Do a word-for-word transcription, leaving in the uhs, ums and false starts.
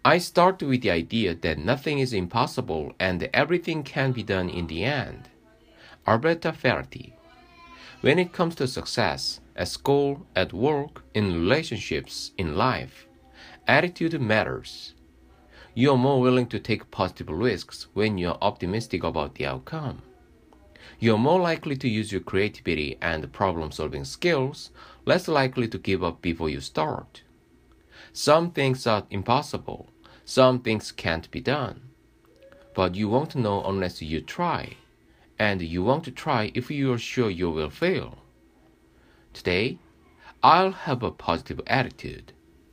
I start with the idea that nothing is impossible and everything can be done in the end. Alberta Ferretti. When it comes to success, at school, at work, in relationships, in life, attitude matters. You are more willing to take positive risks when you are optimistic about the outcome. You are more likely to use your creativity and problem-solving skills, less likely to give up before you start. Some things are impossible. Some things can't be done. But you won't know unless you try. And you won't try if you are sure you will fail. Today, I'll have a positive attitude.